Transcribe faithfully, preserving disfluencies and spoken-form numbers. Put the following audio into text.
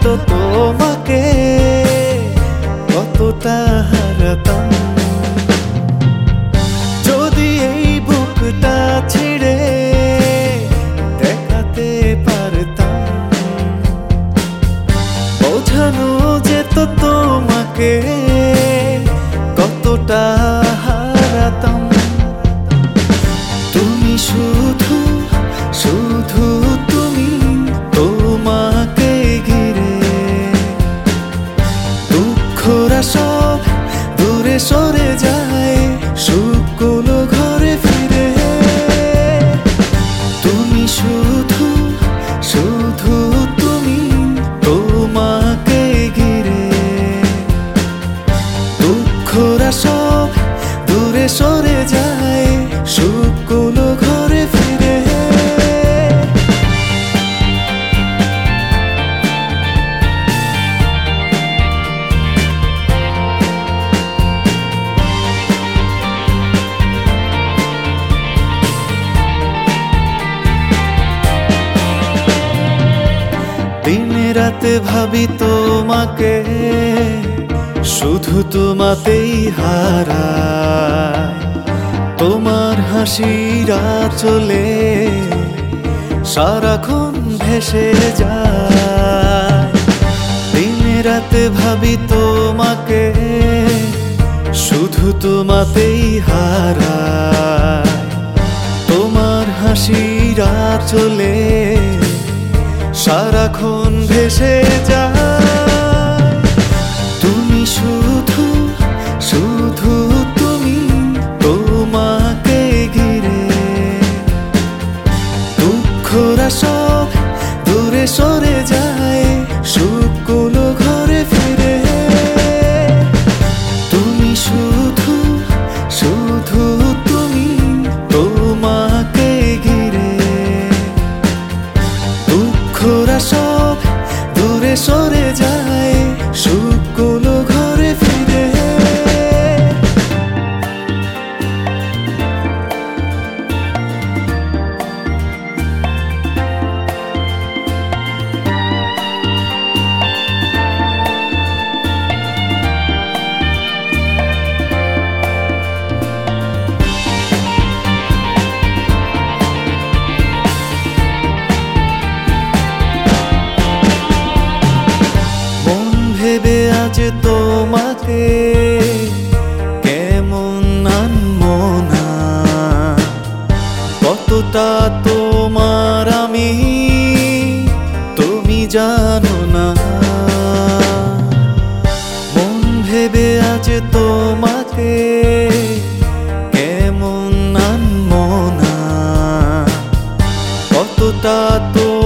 তোমাকে কতটা হারাতাম। যদি এই বুকটা ছিঁড়ে দেখাতে পারতাম, বোঝানো যেত তোমাকে কতটা হারাতাম। তুমি শুধু শুধু তুমি, তোমাকে ঘিরে দুঃখরা সব দূরে সরে যায়, সুখগুলো ঘরে ফিরে। তুমি শুধু শুধু তুমি, তোমাকে ঘিরে দুঃখরা সব দূরে সরে যায়, সুখগুলো ঘরে ফিরে। দিনে রাতে ভাবি তোমাকে, শুধু তোমাতেই হারায়। তোমার হাসিরা চলে সারাক্ষণ ভেসে যায়। দিনে রাতে ভাবি তোমাকে, শুধু তোমাতেই হারায়। তোমার হাসিরা চলে সারাক্ষণ ভেসে যায়। তুমি শুধু শুধু তুমি, তোমাকে ঘিরে দুঃখরা সব দূরে সরে যায়, সুখগুলো ঘরে ফিরে। তুমি শুধু শুধু তুমি, তোমাকে ঘিরে দুঃখরা সব দূরে সরে যায়, সুখগুলো ঘরে ফিরে। ভেবে আজ তোমাকে কেমন আনমো না, কতটা তোমার আমি তুমি জানো না। মন ভেবে আজ তোমাকে কেমন আনমো না, কতটা তো